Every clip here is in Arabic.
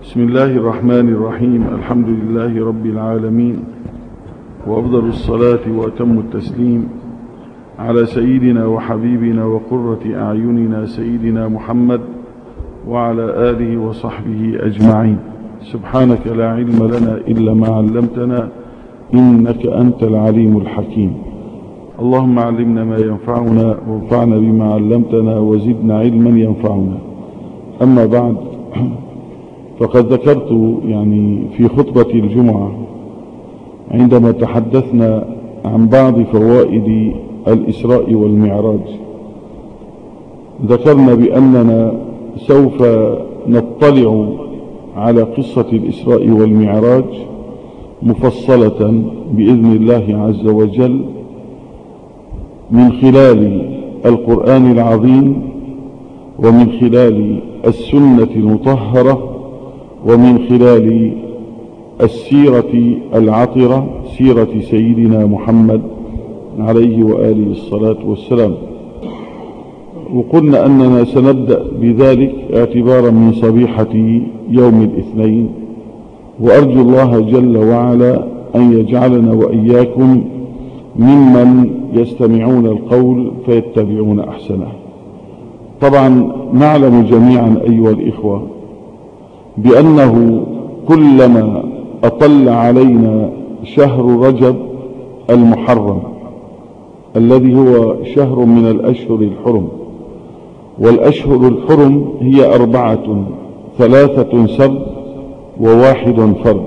بسم الله الرحمن الرحيم. الحمد لله رب العالمين، وأفضل الصلاة وأتم التسليم على سيدنا وحبيبنا وقرة أعيننا سيدنا محمد وعلى آله وصحبه أجمعين. سبحانك لا علم لنا إلا ما علمتنا إنك أنت العليم الحكيم. اللهم علمنا ما ينفعنا وانفعنا بما علمتنا وزدنا علما ينفعنا. أما بعد، فقد ذكرت في خطبة الجمعة عندما تحدثنا عن بعض فوائد الإسراء والمعراج، ذكرنا بأننا سوف نطلع على قصة الإسراء والمعراج مفصلة بإذن الله عز وجل من خلال القرآن العظيم، ومن خلال السنة المطهرة، ومن خلال السيرة العطرة، سيرة سيدنا محمد عليه وآله الصلاة والسلام. وقلنا أننا سنبدأ بذلك اعتبارا من صبيحة يوم الاثنين، وأرجو الله جل وعلا أن يجعلنا وإياكم ممن يستمعون القول فيتبعون أحسنه. طبعا نعلم جميعا أيها الإخوة بأنه كلما أطل علينا شهر رجب المحرم الذي هو شهر من الأشهر الحرم، والأشهر الحرم هي 4، 3 سرد و1 فرد.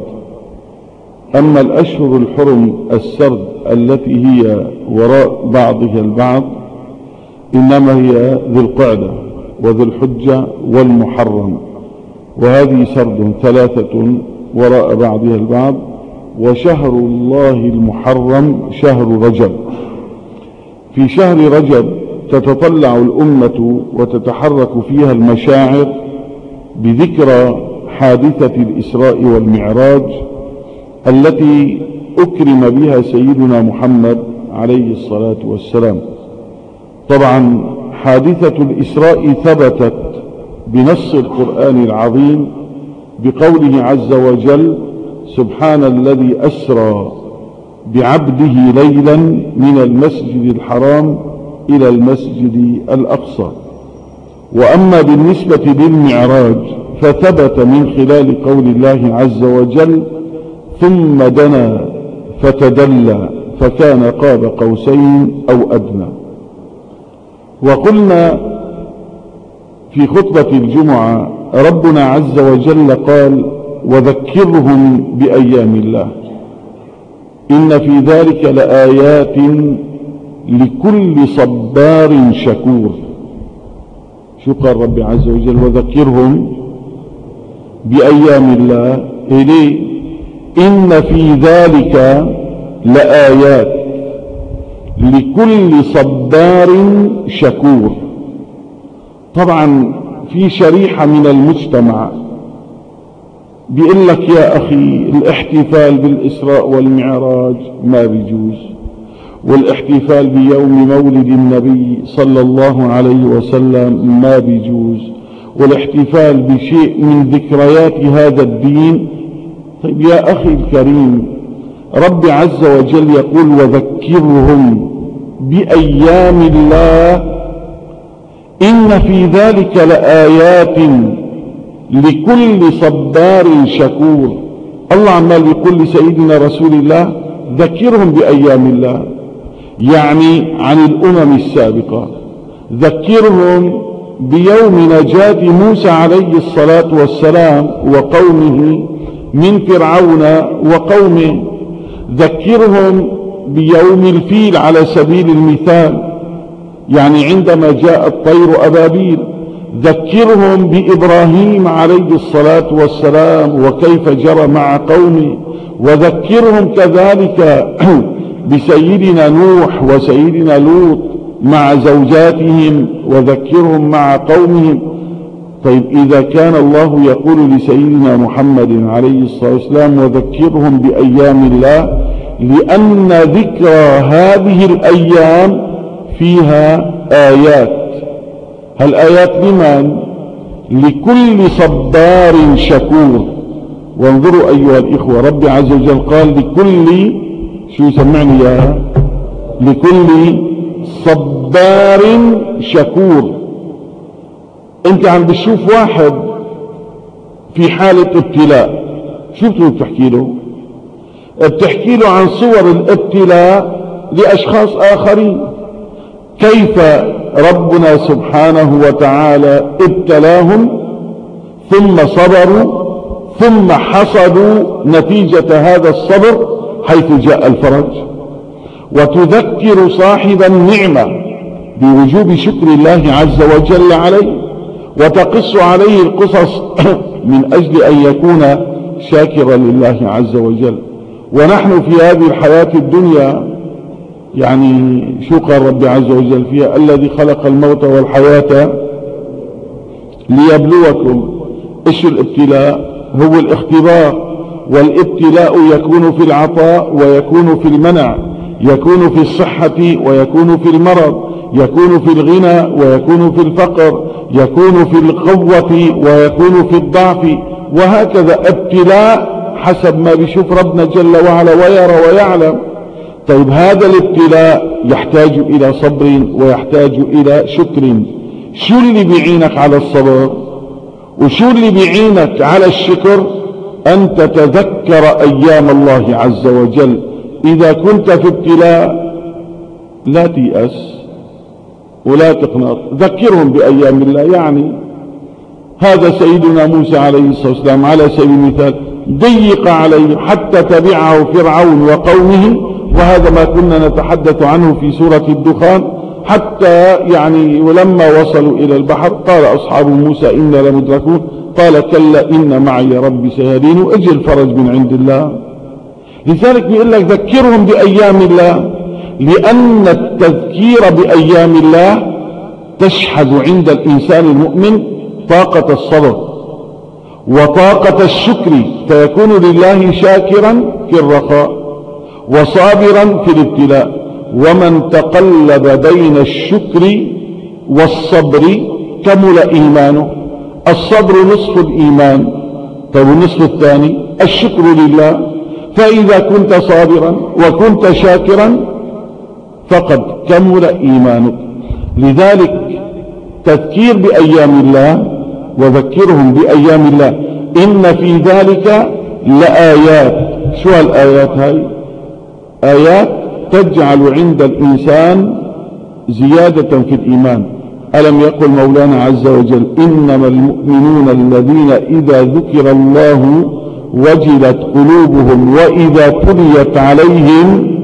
أما الأشهر الحرم السرد التي هي وراء بعضها البعض إنما هي ذو القعدة وذو الحجة والمحرم، وهذه سرد 3 وراء بعضها البعض. وشهر الله المحرم شهر رجب. في شهر رجب تتطلع الأمة وتتحرك فيها المشاعر بذكرى حادثة الإسراء والمعراج التي أكرم بها سيدنا محمد عليه الصلاة والسلام. طبعا حادثة الإسراء ثبتت بنص القرآن العظيم بقوله عز وجل: سبحان الذي أسرى بعبده ليلا من المسجد الحرام إلى المسجد الأقصى. وأما بالنسبة للمعراج فثبت من خلال قول الله عز وجل: ثم دنا فتدلى فكان قاب قوسين أو أدنى. وقلنا في خطبة الجمعة ربنا عز وجل قال: وذكرهم بأيام الله إن في ذلك لآيات لكل صبار شكور. شو قال رب عز وجل؟ وذكرهم بأيام الله. إليه إن في ذلك لآيات لكل صبار شكور. طبعا في شريحة من المجتمع بيقول لك: يا أخي الاحتفال بالإسراء والمعراج ما بيجوز، والاحتفال بيوم مولد النبي صلى الله عليه وسلم ما بيجوز، والاحتفال بشيء من ذكريات هذا الدين. طيب يا أخي الكريم، رب عز وجل يقول: وذكرهم بأيام الله إن في ذلك لآيات لكل صبار شكور. الله عمال يقول لسيدنا رسول الله: ذكرهم بأيام الله، يعني عن الأمم السابقة. ذكرهم بيوم نجاة موسى عليه الصلاة والسلام وقومه من فرعون وقومه. ذكرهم بيوم الفيل على سبيل المثال، يعني عندما جاء الطير أبابيل. ذكرهم بإبراهيم عليه الصلاة والسلام وكيف جرى مع قومه. وذكرهم كذلك بسيدنا نوح وسيدنا لوط مع زوجاتهم، وذكرهم مع قومهم. طيب إذا كان الله يقول لسيدنا محمد عليه الصلاة والسلام: وذكرهم بأيام الله، لأن ذكرى هذه الأيام فيها آيات. هالآيات لمن؟ لكل صبار شكور. وانظروا أيها الإخوة، ربي عز وجل قال لكل، شو يسمعني إياها، لكل صبار شكور. انت عم بتشوف واحد في حالة ابتلاء، شو بتحكي له؟ بتحكي له عن صور الابتلاء لأشخاص آخرين، كيف ربنا سبحانه وتعالى ابتلاهم ثم صبروا ثم حصدوا نتيجة هذا الصبر حيث جاء الفرج. وتذكر صاحب النعمة بوجوب شكر الله عز وجل عليه، وتقص عليه القصص من أجل أن يكون شاكرا لله عز وجل. ونحن في هذه الحياة الدنيا، يعني شو قال ربي عز وجل فيها؟ الذي خلق الموت والحياة ليبلوكم. ايش الابتلاء؟ هو الاختبار. والابتلاء يكون في العطاء ويكون في المنع، يكون في الصحة ويكون في المرض، يكون في الغنى ويكون في الفقر، يكون في القوة ويكون في الضعف، وهكذا ابتلاء حسب ما بيشوف ربنا جل وعلا ويرى ويعلم. طيب هذا الابتلاء يحتاج إلى صبر ويحتاج إلى شكر. شو اللي بيعينك على الصبر وشو اللي بيعينك على الشكر؟ أن تتذكر أيام الله عز وجل. إذا كنت في ابتلاء لا تيأس ولا تقنط، ذكرهم بأيام الله. يعني هذا سيدنا موسى عليه الصلاة والسلام على سبيل المثال ضيق عليه حتى تبعه فرعون وقومه، وهذا ما كنا نتحدث عنه في سورة الدخان. حتى يعني ولما وصلوا إلى البحر قال أصحاب موسى إنا لمدركون، قال كلا إن معي ربي سيهدين، أجل الفرج من عند الله. لذلك بيقول لك ذكرهم بأيام الله، لأن التذكير بأيام الله تشحذ عند الإنسان المؤمن طاقة الصبر وطاقة الشكر، فيكون لله شاكرا في الرخاء وصابرا في الابتلاء. ومن تقلب بين الشكر والصبر كمل إيمانه. الصبر نصف الإيمان، طيب النصف الثاني الشكر لله. فإذا كنت صابرا وكنت شاكرا فقد كمل إيمانك. لذلك تذكير بأيام الله، وذكرهم بأيام الله إن في ذلك لآيات. شو الآيات هاي؟ آيات تجعل عند الإنسان زيادة في الإيمان. ألم يقل مولانا عز وجل إنما المؤمنون الذين إذا ذكر الله وجلت قلوبهم وإذا تليت عليهم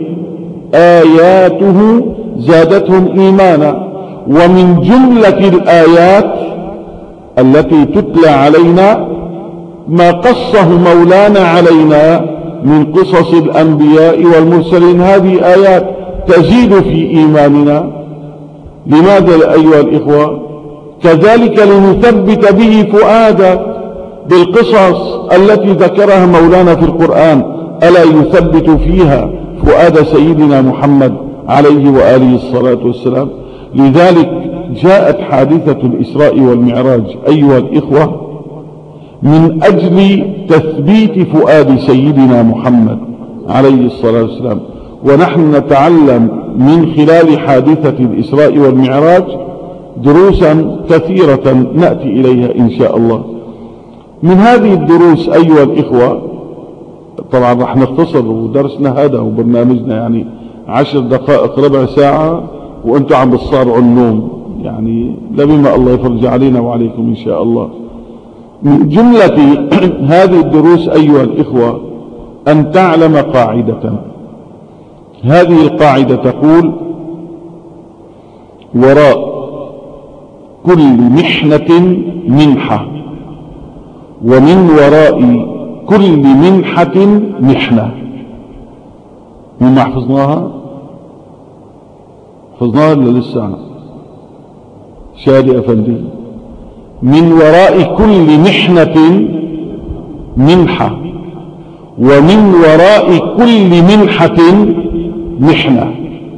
آياته زادتهم إيمانا. ومن جملة الآيات التي تتلى علينا ما قصه مولانا علينا من قصص الأنبياء والمرسلين. هذه آيات تزيد في إيماننا. لماذا أيها الإخوة؟ كذلك لنثبت به فؤادك بالقصص التي ذكرها مولانا في القرآن، ألا يثبت فيها فؤاد سيدنا محمد عليه وآله الصلاة والسلام. لذلك جاءت حادثة الإسراء والمعراج أيها الإخوة من أجل تثبيت فؤاد سيدنا محمد عليه الصلاة والسلام. ونحن نتعلم من خلال حادثة الإسراء والمعراج دروسا كثيرة نأتي إليها إن شاء الله. من هذه الدروس أيها الإخوة، طبعا رح نختصر درسنا هذا وبرنامجنا يعني 10 دقائق ربع ساعة وأنتم عم بتصارعوا النوم، يعني لبما الله يفرج علينا وعليكم إن شاء الله. من جملة هذه الدروس أيها الإخوة أن تعلم قاعدة. هذه القاعدة تقول وراء كل محنة منحة، ومن وراء كل منحة محنة. مما حفظناها ولا لسه؟ شادي أفندي. من وراء كل محنة منحة، ومن وراء كل منحة محنة.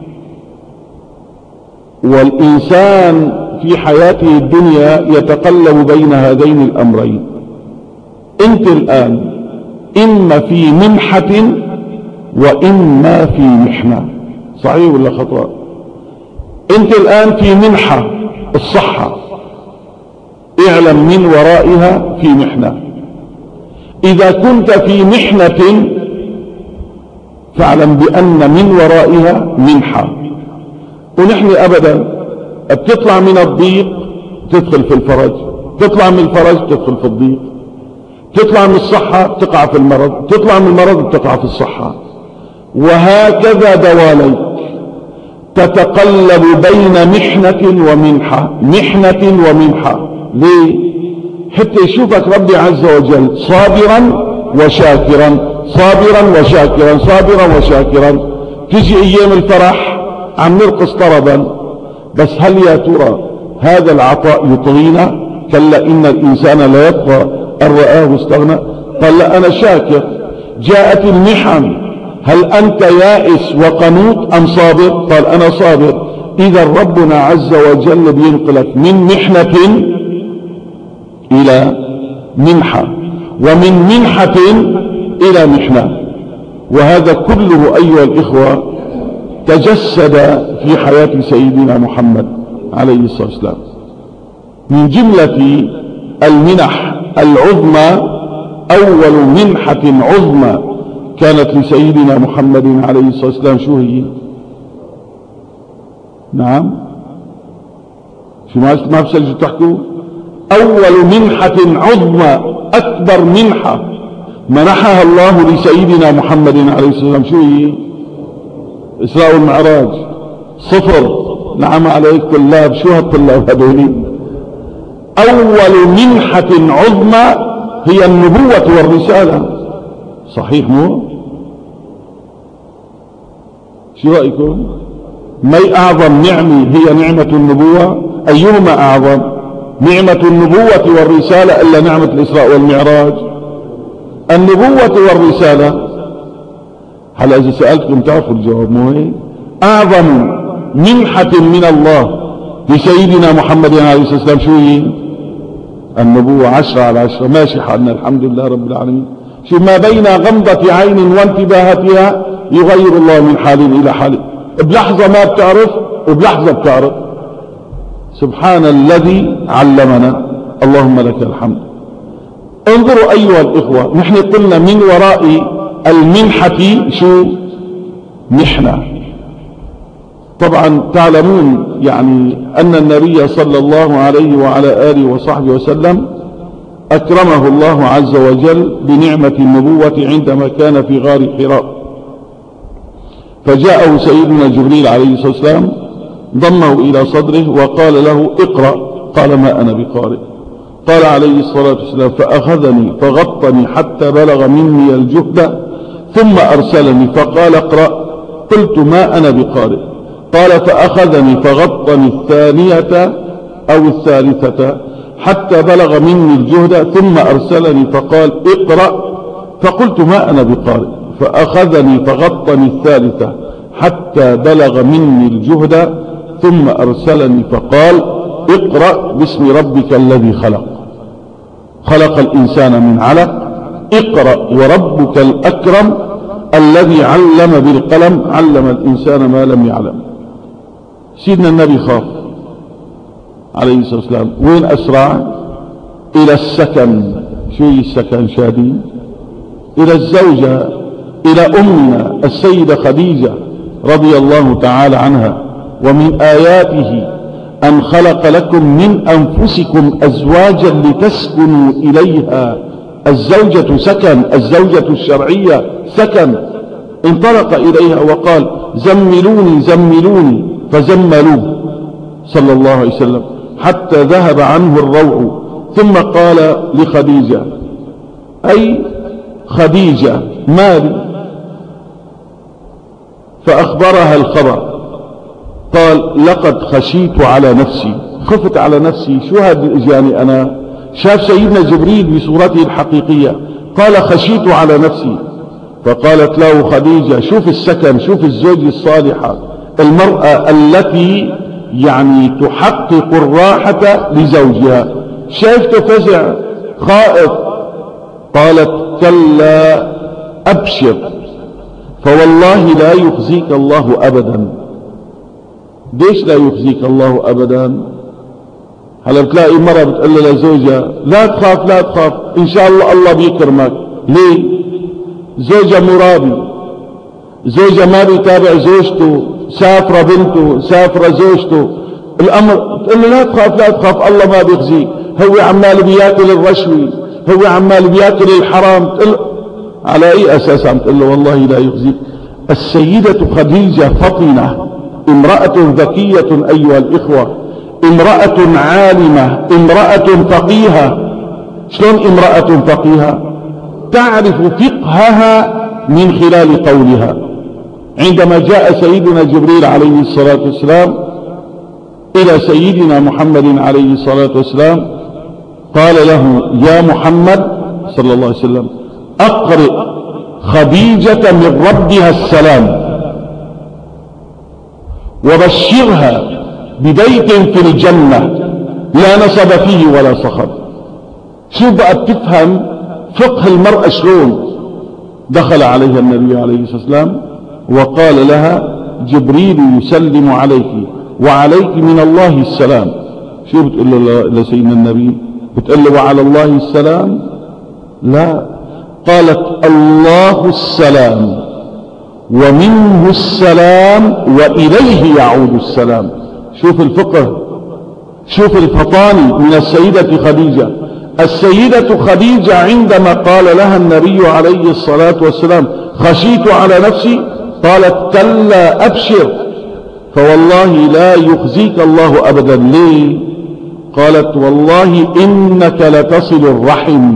والإنسان في حياته الدنيا يتقلب بين هذين الأمرين. أنت الآن إما في منحة وإما في محنة. صحيح ولا خطأ؟ أنت الآن في منحة الصحة، اعلم من ورائها في محنة. إذا كنت في محنة فاعلم بأن من ورائها منحة. ونحن أبدا بتطلع من الضيق تدخل في الفرج، تطلع من الفرج تدخل في الضيق، تطلع من الصحة تقع في المرض، تطلع من المرض تقع في الصحة، وهكذا دواليك تتقلب بين محنة ومنحة، محنة ومنحة. ليه؟ حتى يشوفك ربي عز وجل صابرا وشاكرا، صابرا وشاكرا، صابرا وشاكرا. تجي ايام الفرح عم نرقص طربا، بس هل يا ترى هذا العطاء يطغينا؟ كلا إن الإنسان لا يطغى أن رآه استغنى. قال لا أنا شاكر. جاءت المحن، هل أنت يائس وقنوط أم صابر؟ قال أنا صابر. إذا ربنا عز وجل بينقلك من محنة إلى منحة، ومن منحة إلى محنة. وهذا كله أيها الإخوة تجسد في حياة سيدنا محمد عليه الصلاة والسلام. من جملة المنح العظمى، أول منحة عظمى كانت لسيدنا محمد عليه الصلاة والسلام شو هي؟ نعم، شو ما بسجل تحكوا؟ أول منحة عظمى، أكبر منحة منحها الله لسيدنا محمد عليه الصلاة والسلام شو هي؟ إسراء والمعراج. صفر. نعم عليك طلاب، شو هالطلاب هذولين؟ أول منحة عظمى هي النبوة والرسالة. صحيح مو؟ شو رأيكم؟ ما أعظم نعمة هي نعمة النبوة؟ أيهما أعظم؟ نعمة النبوة والرسالة إلا نعمة الإسراء والمعراج؟ النبوة والرسالة. هل إذا سألتكم تعرفوا الجواب مو هيك؟ أعظم منحة من الله لسيدنا محمد عليه الصلاة والسلام شو هي؟ النبوة. 10 على 10. ماشي حالنا الحمد لله رب العالمين. شو ما بين غمضة عين وانتباهتها يغير الله من حال إلى حال، بلحظة ما بتعرف وبلحظة بتعرف. سبحان الذي علمنا، اللهم لك الحمد. انظروا أيها الإخوة، نحن قلنا من وراء المنحة شو؟ محنة. طبعا تعلمون يعني أن النبي صلى الله عليه وعلى آله وصحبه وسلم أكرمه الله عز وجل بنعمة النبوة عندما كان في غار حراء، فجاءه سيدنا جبريل عليه الصلاة والسلام ضمه إلى صدره وقال له اقرأ. قال ما أنا بقارئ. قال عليه الصلاة والسلام فأخذني فغطني حتى بلغ مني الجهد ثم أرسلني فقال اقرأ. قلت ما أنا بقارئ. قال فأخذني فغطني الثانية أو الثالثة حتى بلغ مني الجهد ثم أرسلني فقال اقرأ. فقلت ما أنا بقارئ. فأخذني فغطني الثالثة حتى بلغ مني الجهد ثم أرسلني فقال اقرأ باسم ربك الذي خلق، خلق الإنسان من علق، اقرأ وربك الأكرم الذي علم بالقلم علم الإنسان ما لم يعلم. سيدنا النبي خاف عليه الصلاة والسلام. وين أسرع؟ إلى السكن. شو هي السكن شادي؟ إلى الزوجة، إلى أمنا السيدة خديجة رضي الله تعالى عنها. ومن آياته أن خلق لكم من أنفسكم أزواجا لتسكنوا إليها. الزوجة سكن، الزوجة الشرعية سكن. انطلق إليها وقال زملوني زملوني فزملوه صلى الله عليه وسلم حتى ذهب عنه الروع. ثم قال لخديجة أي خديجة مالي؟ فأخبرها الخبر. قال لقد خشيت على نفسي، خفت على نفسي. شو هذا اجاني أنا؟ شاف سيدنا جبريل بصورته الحقيقية قال خشيت على نفسي. فقالت له خديجة شوف السكن، شوف الزوجة الصالحة، المرأة التي يعني تحقق الراحة لزوجها. شايفته فزع خائف. قالت كلا أبشر فوالله لا يخزيك الله أبدا. ليش لا يخزيك الله أبدا؟ هلا بتلاقي مرة بتقول لزوجها لا تخاف لا تخاف إن شاء الله الله بيكرمك. ليه؟ زوجها مرابي، زوجها ما بيتابع زوجته، سافرة بنته، سافرة زوجته، الأمر تقول له لا تخاف لا تخاف الله ما بيخزيك، هو عمال بياكل الرشوي، هو عمال بياكل الحرام، تقول على أي أساس عم تقول له والله لا يخزيك؟ السيدة خديجة فطنة، امرأة ذكية أيها الإخوة، امرأة عالمة، امرأة فقيهة. شلون امرأة فقيهة؟ تعرف فقهها من خلال قولها. عندما جاء سيدنا جبريل عليه الصلاة والسلام إلى سيدنا محمد عليه الصلاة والسلام قال له يا محمد صلى الله عليه وسلم أقرئ خديجة من ربها السلام وبشرها ببيت في الجنة لا نصب فيه ولا صخب. شو بقى بتفهم فقه المرأة شلون؟ دخل عليها النبي عليه الصلاة والسلام وقال لها جبريل يسلم عليك وعليك من الله السلام. شو بتقول له لسيدنا النبي؟ بتقول له وعلى الله السلام؟ لا، قالت الله السلام ومنه السلام وإليه يعود السلام. شوف الفقه، شوف الفطاني من السيدة خديجة. السيدة خديجة عندما قال لها النبي عليه الصلاة والسلام خشيت على نفسي قالت كلا أبشر فوالله لا يخزيك الله أبدا. ليه؟ قالت والله إنك لتصل الرحم.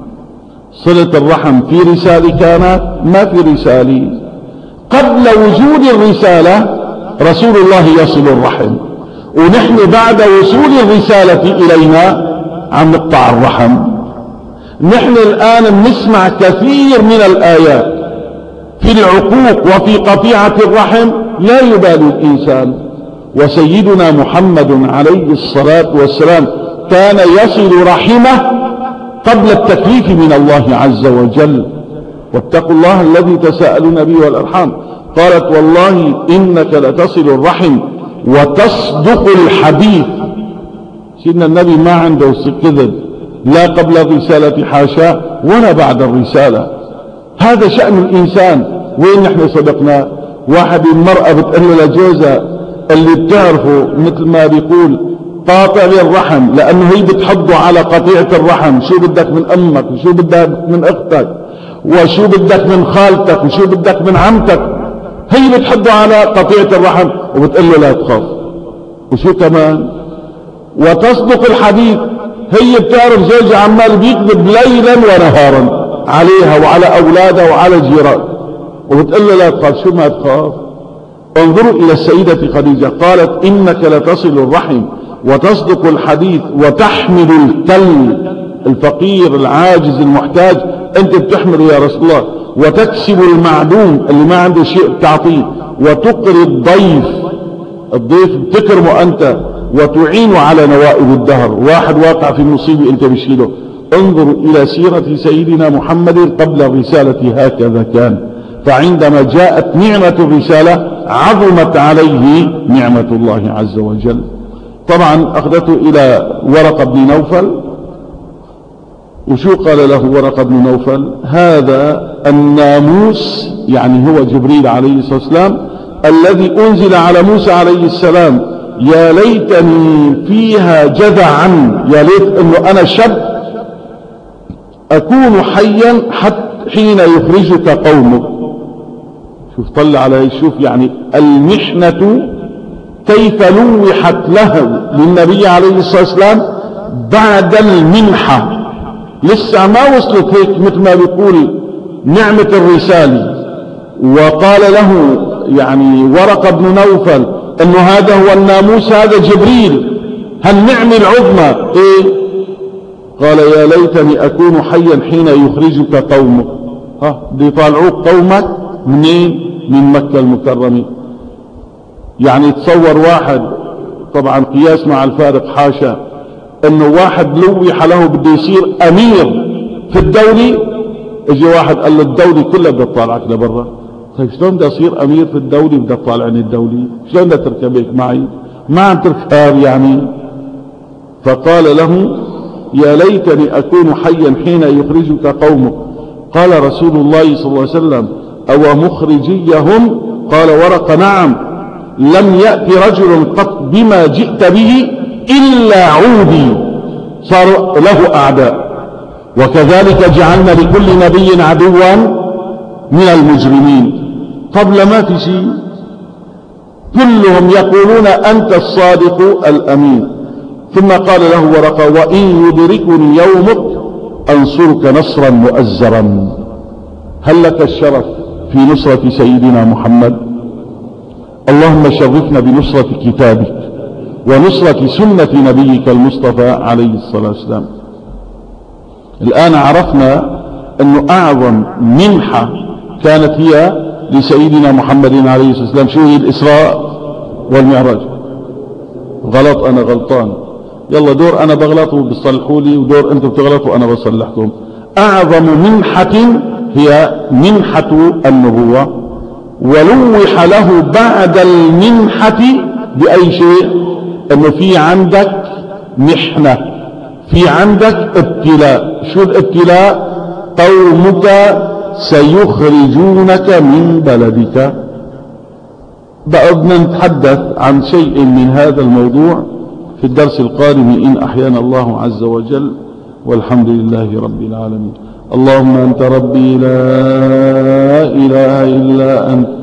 صلة الرحم في رسالة كانت؟ ما في رسالة. قبل وجود الرسالة رسول الله يصل الرحم، ونحن بعد وصول الرسالة إلينا عم نقطع الرحم. نحن الآن بنسمع كثير من الآيات في العقوق وفي قطيعة الرحم لا يبالي الإنسان. وسيدنا محمد عليه الصلاة والسلام كان يصل رحمه قبل التكليف من الله عز وجل. واتقوا الله الذي تساءلون به والأرحام. قالت والله إنك لتصل الرحم وتصدق الحديث. سيدنا النبي ما عنده كذب لا قبل الرسالة حاشا ولا بعد الرسالة. هذا شأن الإنسان. وين نحن صدقنا؟ واحد المرأة بتقول لجوزها اللي بتعرفه مثل ما بيقول قاطع للرحم، لأنه هي بتحضه على قطيعة الرحم. شو بدك من أمك وشو بدك من أختك وشو بدك من خالتك وشو بدك من عمتك، هي بتحضه على قطيعة الرحم وبتقول له لا تخاف. وشو كمان؟ وتصدق الحديث. هي بتعرف زوجها عمال بيكذب ليلا ونهارا عليها وعلى أولادها وعلى الجيران وبتقول له لا تخاف. شو ما تخاف؟ انظروا إلى السيدة خديجة قالت إنك لتصل الرحم وتصدق الحديث وتحمل الكل، الفقير العاجز المحتاج أنت بتحمله يا رسول الله، وتكسب المعدوم اللي ما عنده شيء بتعطيه، وتقري الضيف بتكرمه أنت، وتعين على نوائب الدهر. واحد واقع في مصيبة أنت بشيله. انظروا إلى سيرة سيدنا محمد قبل الرسالة هكذا كان. فعندما جاءت نعمة الرسالة عظمت عليه نعمة الله عز وجل. طبعا أخذته إلى ورقة بن نوفل. وشو قال له ورقة بن نوفل؟ هذا الناموس، يعني هو جبريل عليه الصلاة والسلام الذي أنزل على موسى عليه السلام، يا ليتني فيها جذعا، يا ليت أنه أنا شاب أكون حيا حتى حين يخرجك قومك. شوف طلع عليه، شوف يعني المحنة كيف لوحت له للنبي عليه الصلاة والسلام بعد المنحة. لسه ما وصلت هيك مثل ما بيقول نعمة الرسالة. وقال له يعني ورقة بن نوفل انه هذا هو الناموس، هذا جبريل، هالنعمة العظمى ايه؟ قال يا ليتني اكون حيا حين يخرجك قومك. بده يطالعوك قومك منين؟ من مكة المكرمة. يعني تصور واحد، طبعا قياس مع الفارق حاشا، انه واحد لوح له بده يصير امير في الدولة، اجي واحد قال له الدولة كلها بدها تطالعك لبرا. طيب شلون بدي اصير امير في الدولة بدها تطالعني الدولة؟ شلون بدها تركب هيك معي؟ ما عم تركب يعني. فقال له يا ليتني اكون حيا حين يخرجك قومك. قال رسول الله صلى الله عليه وسلم او مخرجيهم؟ قال ورقة نعم، لم يأتي رجل قط بما جئت به إلا عودي، صار له أعداء. وكذلك جعلنا لكل نبي عدوا من المجرمين. قبل ما في شيء كلهم يقولون أنت الصادق الأمين. ثم قال له ورقة وإن يدركني يومك أنصرك نصرا مؤزرا. هل لك الشرف في نصرة سيدنا محمد؟ اللهم شرفنا بنصرة كتابك ونصرة سنة نبيك المصطفى عليه الصلاة والسلام. الآن عرفنا أنه أعظم منحة كانت هي لسيدنا محمد عليه الصلاة والسلام شو هي؟ الإسراء والمعراج. غلط، أنا غلطان، يلا دور أنا بغلط وبصلحوا لي، ودور أنتم بتغلطوا وأنا بصلحكم. أعظم منحة هي منحة النبوة، ولوح له بعد المنحة بأي شيء؟ أنه في عندك محنة، في عندك ابتلاء. شو الابتلاء؟ قومك سيخرجونك من بلدك. بدنا نتحدث عن شيء من هذا الموضوع في الدرس القادم إن أحيانا الله عز وجل، والحمد لله رب العالمين. اللهم أنت ربي لا إله إلا أنت